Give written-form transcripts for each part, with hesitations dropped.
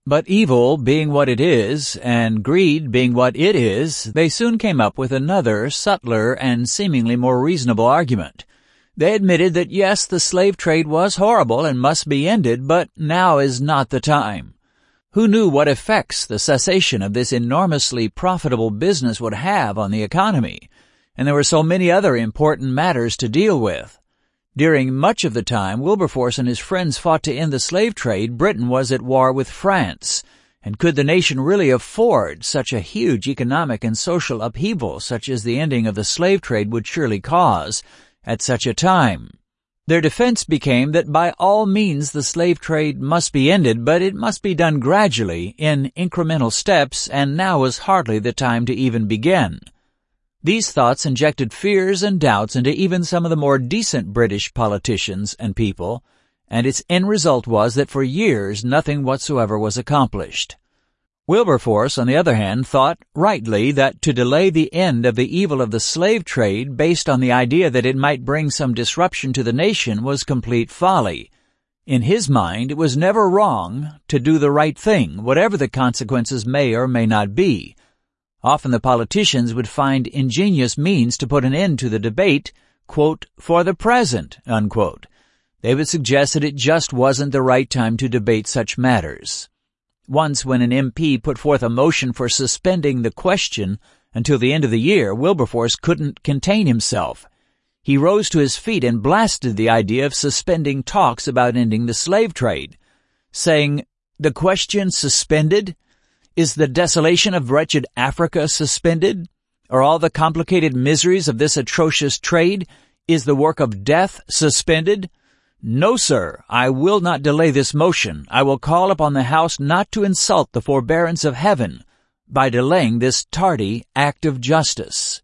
But evil being what it is, and greed being what it is, they soon came up with another, subtler, and seemingly more reasonable argument. They admitted that yes, the slave trade was horrible and must be ended, but now is not the time. Who knew what effects the cessation of this enormously profitable business would have on the economy? And there were so many other important matters to deal with. During much of the time Wilberforce and his friends fought to end the slave trade, Britain was at war with France. And could the nation really afford such a huge economic and social upheaval such as the ending of the slave trade would surely cause at such a time? Their defense became that by all means the slave trade must be ended, but it must be done gradually, in incremental steps, and now was hardly the time to even begin. These thoughts injected fears and doubts into even some of the more decent British politicians and people, and its end result was that for years nothing whatsoever was accomplished. Wilberforce, on the other hand, thought rightly that to delay the end of the evil of the slave trade based on the idea that it might bring some disruption to the nation was complete folly. In his mind, it was never wrong to do the right thing, whatever the consequences may or may not be. Often the politicians would find ingenious means to put an end to the debate, quote, for the present, unquote. They would suggest that it just wasn't the right time to debate such matters. Once, when an MP put forth a motion for suspending the question until the end of the year, Wilberforce couldn't contain himself. He rose to his feet and blasted the idea of suspending talks about ending the slave trade, saying, "The question suspended? Is the desolation of wretched Africa suspended? Are all the complicated miseries of this atrocious trade? Is the work of death suspended? No, sir, I will not delay this motion. I will call upon the House not to insult the forbearance of heaven by delaying this tardy act of justice."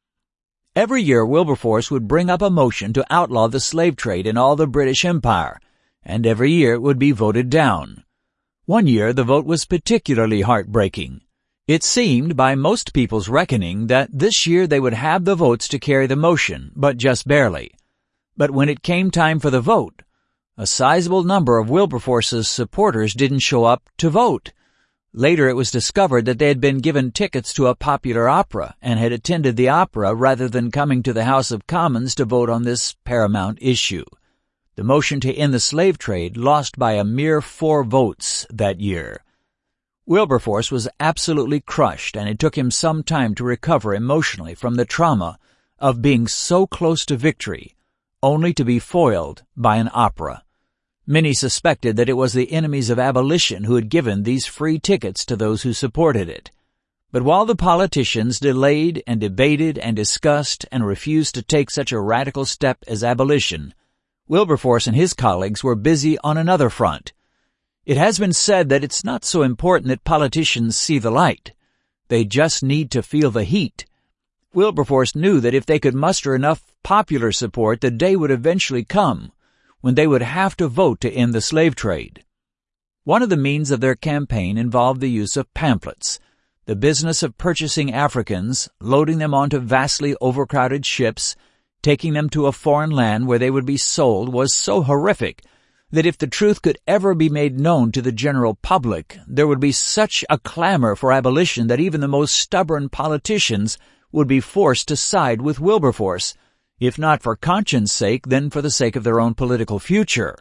Every year Wilberforce would bring up a motion to outlaw the slave trade in all the British Empire, and every year it would be voted down. One year the vote was particularly heartbreaking. It seemed, by most people's reckoning, that this year they would have the votes to carry the motion, but just barely. But when it came time for the vote, a sizable number of Wilberforce's supporters didn't show up to vote. Later it was discovered that they had been given tickets to a popular opera and had attended the opera rather than coming to the House of Commons to vote on this paramount issue. The motion to end the slave trade lost by a mere 4 votes that year. Wilberforce was absolutely crushed, and it took him some time to recover emotionally from the trauma of being so close to victory, only to be foiled by an opera. Many suspected that it was the enemies of abolition who had given these free tickets to those who supported it. But while the politicians delayed and debated and discussed and refused to take such a radical step as abolition, Wilberforce and his colleagues were busy on another front. It has been said that it's not so important that politicians see the light. They just need to feel the heat. Wilberforce knew that if they could muster enough popular support, the day would eventually come when they would have to vote to end the slave trade. One of the means of their campaign involved the use of pamphlets. The business of purchasing Africans, loading them onto vastly overcrowded ships, taking them to a foreign land where they would be sold, was so horrific that if the truth could ever be made known to the general public, there would be such a clamor for abolition that even the most stubborn politicians would be forced to side with Wilberforce, if not for conscience sake, then for the sake of their own political future.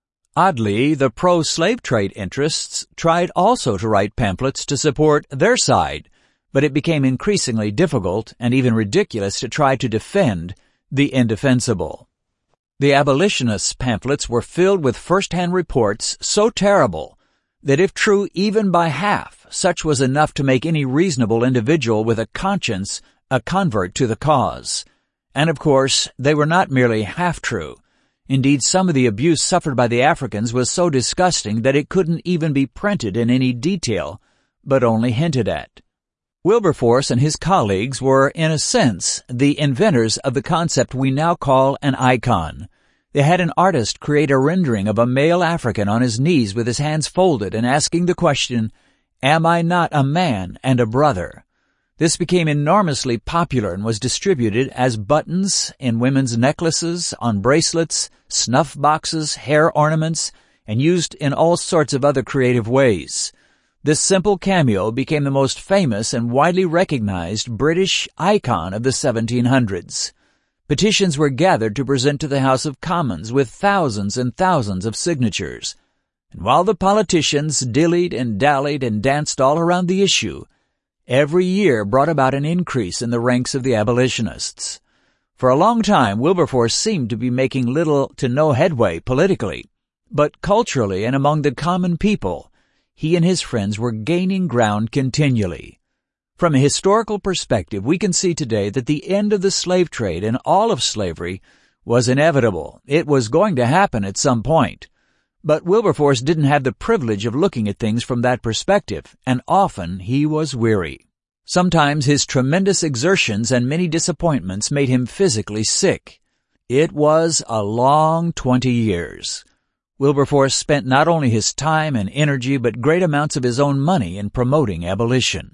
Oddly, the pro-slave trade interests tried also to write pamphlets to support their side, but it became increasingly difficult and even ridiculous to try to defend the indefensible. The abolitionists' pamphlets were filled with first-hand reports so terrible that if true even by half, such was enough to make any reasonable individual with a conscience a convert to the cause. And of course, they were not merely half true. Indeed, some of the abuse suffered by the Africans was so disgusting that it couldn't even be printed in any detail, but only hinted at. Wilberforce and his colleagues were, in a sense, the inventors of the concept we now call an icon. They had an artist create a rendering of a male African on his knees with his hands folded and asking the question, "Am I not a man and a brother?" This became enormously popular and was distributed as buttons in women's necklaces, on bracelets, snuff boxes, hair ornaments, and used in all sorts of other creative ways. This simple cameo became the most famous and widely recognized British icon of the 1700s. Petitions were gathered to present to the House of Commons with thousands and thousands of signatures. And while the politicians dillied and dallied and danced all around the issue, every year brought about an increase in the ranks of the abolitionists. For a long time, Wilberforce seemed to be making little to no headway politically, but culturally and among the common people, he and his friends were gaining ground continually. From a historical perspective, we can see today that the end of the slave trade and all of slavery was inevitable. It was going to happen at some point. But Wilberforce didn't have the privilege of looking at things from that perspective, and often he was weary. Sometimes his tremendous exertions and many disappointments made him physically sick. It was a long 20 years. Wilberforce spent not only his time and energy but great amounts of his own money in promoting abolition.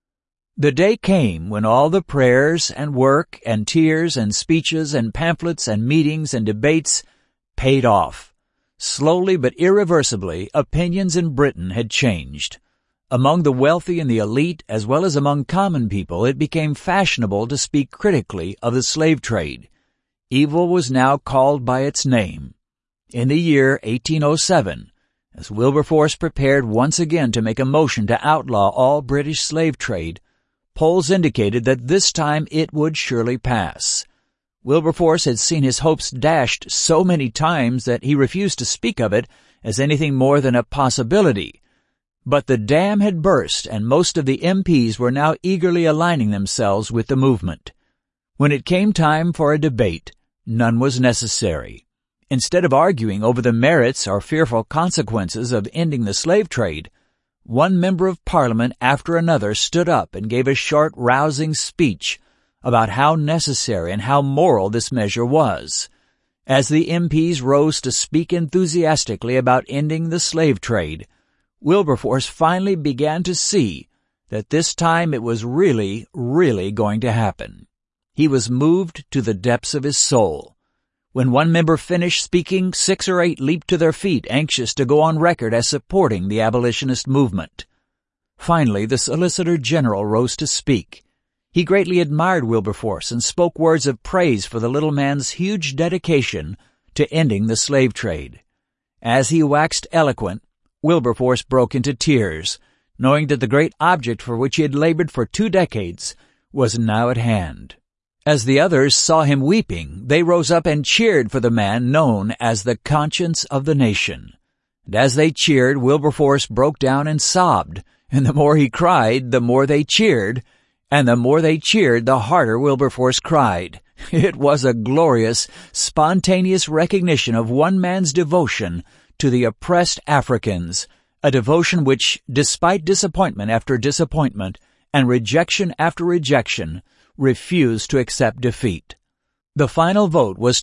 The day came when all the prayers and work and tears and speeches and pamphlets and meetings and debates paid off. Slowly but irreversibly, opinions in Britain had changed. Among the wealthy and the elite, as well as among common people, it became fashionable to speak critically of the slave trade. Evil was now called by its name. In the year 1807, as Wilberforce prepared once again to make a motion to outlaw all British slave trade, polls indicated that this time it would surely pass. Wilberforce had seen his hopes dashed so many times that he refused to speak of it as anything more than a possibility. But the dam had burst, and most of the MPs were now eagerly aligning themselves with the movement. When it came time for a debate, none was necessary. Instead of arguing over the merits or fearful consequences of ending the slave trade, one member of Parliament after another stood up and gave a short, rousing speech about how necessary and how moral this measure was. As the MPs rose to speak enthusiastically about ending the slave trade, Wilberforce finally began to see that this time it was really going to happen. He was moved to the depths of his soul. When one member finished speaking, 6 or 8 leaped to their feet, anxious to go on record as supporting the abolitionist movement. Finally, the Solicitor General rose to speak. He greatly admired Wilberforce and spoke words of praise for the little man's huge dedication to ending the slave trade. As he waxed eloquent, Wilberforce broke into tears, knowing that the great object for which he had labored for 2 decades was now at hand. As the others saw him weeping, they rose up and cheered for the man known as the conscience of the nation. And as they cheered, Wilberforce broke down and sobbed, and the more he cried, the more they cheered, and the more they cheered, the harder Wilberforce cried. It was a glorious, spontaneous recognition of one man's devotion to the oppressed Africans, a devotion which, despite disappointment after disappointment and rejection after rejection, refused to accept defeat. The final vote was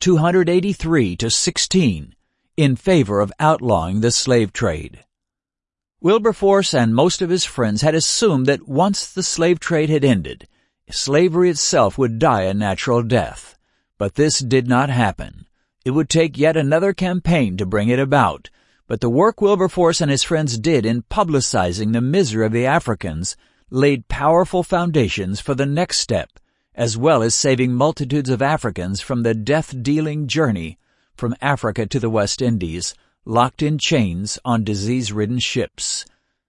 283 to 16 in favor of outlawing the slave trade. Wilberforce and most of his friends had assumed that once the slave trade had ended, slavery itself would die a natural death. But this did not happen. It would take yet another campaign to bring it about, but the work Wilberforce and his friends did in publicizing the misery of the Africans laid powerful foundations for the next step, as well as saving multitudes of Africans from the death-dealing journey from Africa to the West Indies, locked in chains on disease-ridden ships.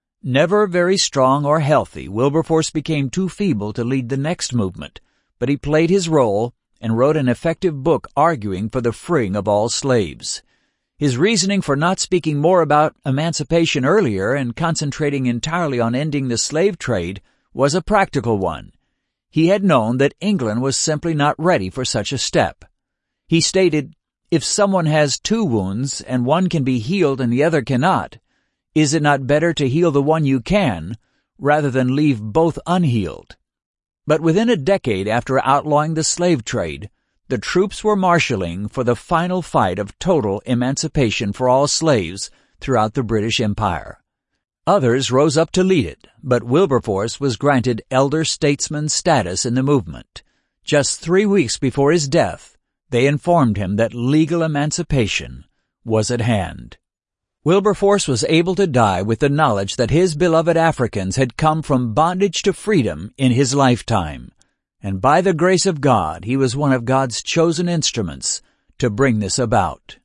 Never very strong or healthy, Wilberforce became too feeble to lead the next movement, but he played his role and wrote an effective book arguing for the freeing of all slaves. His reasoning for not speaking more about emancipation earlier and concentrating entirely on ending the slave trade was a practical one. He had known that England was simply not ready for such a step. He stated, "If someone has 2 wounds and one can be healed and the other cannot, is it not better to heal the one you can rather than leave both unhealed?" But within a decade after outlawing the slave trade, the troops were marshalling for the final fight of total emancipation for all slaves throughout the British Empire. Others rose up to lead it, but Wilberforce was granted elder statesman status in the movement. Just 3 weeks before his death, they informed him that legal emancipation was at hand. Wilberforce was able to die with the knowledge that his beloved Africans had come from bondage to freedom in his lifetime, and by the grace of God he was one of God's chosen instruments to bring this about.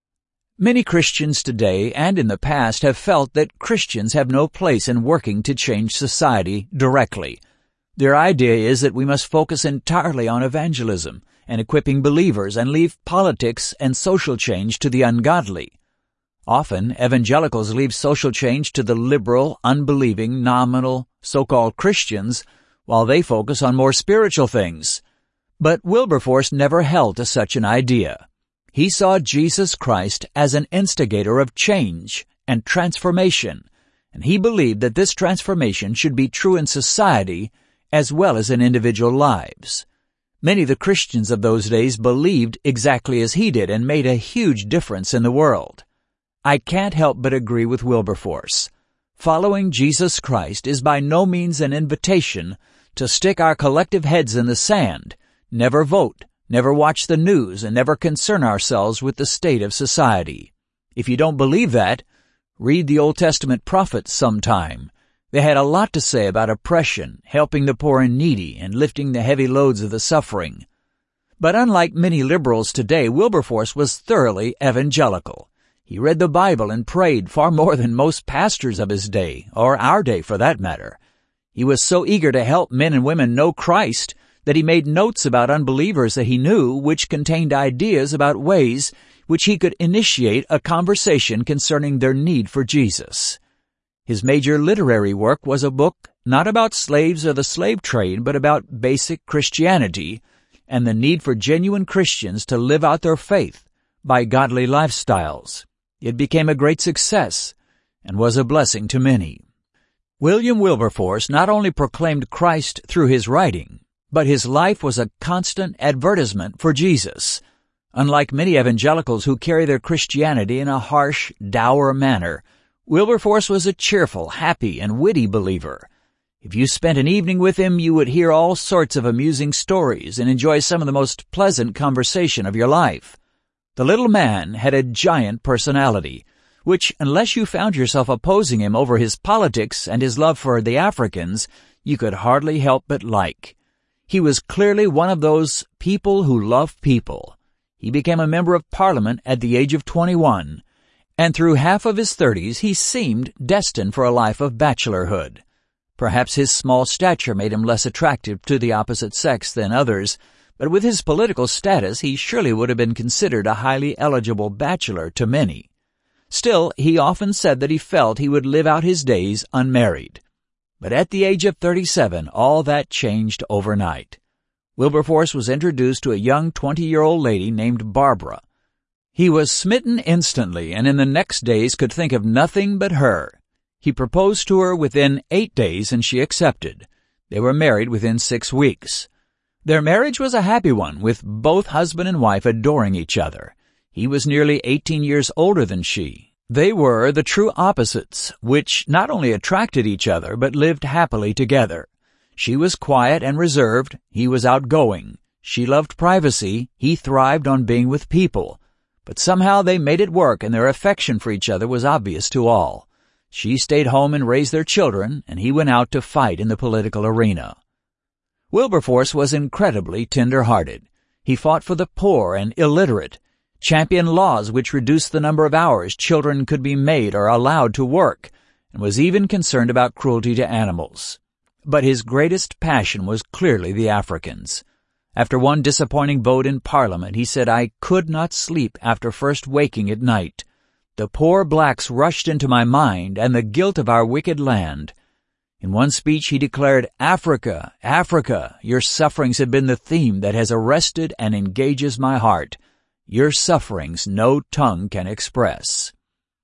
Many Christians today and in the past have felt that Christians have no place in working to change society directly. Their idea is that we must focus entirely on evangelism and equipping believers and leave politics and social change to the ungodly. Often, evangelicals leave social change to the liberal, unbelieving, nominal, so-called Christians, while they focus on more spiritual things. But Wilberforce never held to such an idea. He saw Jesus Christ as an instigator of change and transformation, and he believed that this transformation should be true in society as well as in individual lives. Many of the Christians of those days believed exactly as he did and made a huge difference in the world. I can't help but agree with Wilberforce. Following Jesus Christ is by no means an invitation to stick our collective heads in the sand, never vote, never watch the news, and never concern ourselves with the state of society. If you don't believe that, read the Old Testament prophets sometime. They had a lot to say about oppression, helping the poor and needy, and lifting the heavy loads of the suffering. But unlike many liberals today, Wilberforce was thoroughly evangelical. He read the Bible and prayed far more than most pastors of his day, or our day for that matter. He was so eager to help men and women know Christ that he made notes about unbelievers that he knew, which contained ideas about ways which he could initiate a conversation concerning their need for Jesus. His major literary work was a book not about slaves or the slave trade, but about basic Christianity and the need for genuine Christians to live out their faith by godly lifestyles. It became a great success and was a blessing to many. William Wilberforce not only proclaimed Christ through his writing, but his life was a constant advertisement for Jesus. Unlike many evangelicals who carry their Christianity in a harsh, dour manner, Wilberforce was a cheerful, happy, and witty believer. If you spent an evening with him, you would hear all sorts of amusing stories and enjoy some of the most pleasant conversation of your life. The little man had a giant personality, which, unless you found yourself opposing him over his politics and his love for the Africans, you could hardly help but like. He was clearly one of those people who love people. He became a member of Parliament at the age of 21, and through half of his 30s he seemed destined for a life of bachelorhood. Perhaps his small stature made him less attractive to the opposite sex than others, but with his political status he surely would have been considered a highly eligible bachelor to many. Still, he often said that he felt he would live out his days unmarried. But at the age of 37, all that changed overnight. Wilberforce was introduced to a young 20-year-old lady named Barbara. He was smitten instantly, and in the next days could think of nothing but her. He proposed to her within 8 days, and she accepted. They were married within 6 weeks. Their marriage was a happy one, with both husband and wife adoring each other. He was nearly 18 years older than she. They were the true opposites, which not only attracted each other, but lived happily together. She was quiet and reserved, he was outgoing. She loved privacy, he thrived on being with people. But somehow they made it work, and their affection for each other was obvious to all. She stayed home and raised their children, and he went out to fight in the political arena. Wilberforce was incredibly tender-hearted. He fought for the poor and illiterate, championed laws which reduced the number of hours children could be made or allowed to work, and was even concerned about cruelty to animals. But his greatest passion was clearly the Africans. After one disappointing vote in Parliament, he said, "I could not sleep after first waking at night. The poor blacks rushed into my mind, and the guilt of our wicked land." In one speech he declared, "Africa, Africa, your sufferings have been the theme that has arrested and engages my heart. Your sufferings no tongue can express."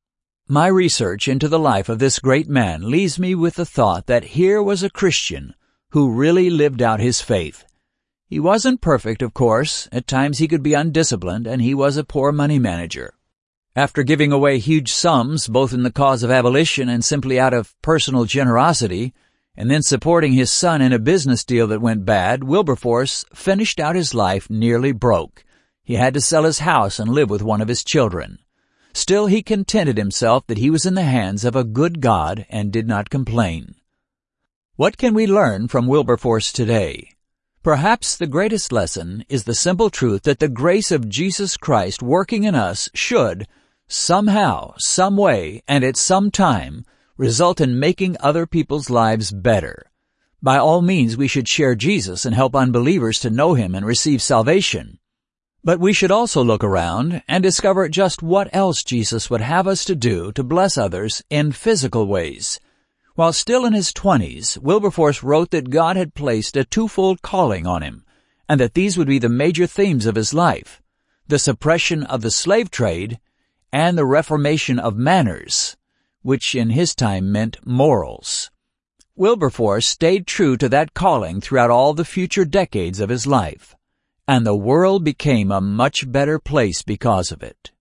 My research into the life of this great man leaves me with the thought that here was a Christian who really lived out his faith. He wasn't perfect, of course. At times he could be undisciplined, and he was a poor money manager. After giving away huge sums, both in the cause of abolition and simply out of personal generosity, and then supporting his son in a business deal that went bad, Wilberforce finished out his life nearly broke. He had to sell his house and live with one of his children. Still he contented himself that he was in the hands of a good God and did not complain. What can we learn from Wilberforce today? Perhaps the greatest lesson is the simple truth that the grace of Jesus Christ working in us should, somehow, some way, and at some time, result in making other people's lives better. By all means, we should share Jesus and help unbelievers to know Him and receive salvation. But we should also look around and discover just what else Jesus would have us to do to bless others in physical ways. While still in his 20s, Wilberforce wrote that God had placed a twofold calling on him, and that these would be the major themes of his life: the suppression of the slave trade and the reformation of manners, which in his time meant morals. Wilberforce stayed true to that calling throughout all the future decades of his life, and the world became a much better place because of it.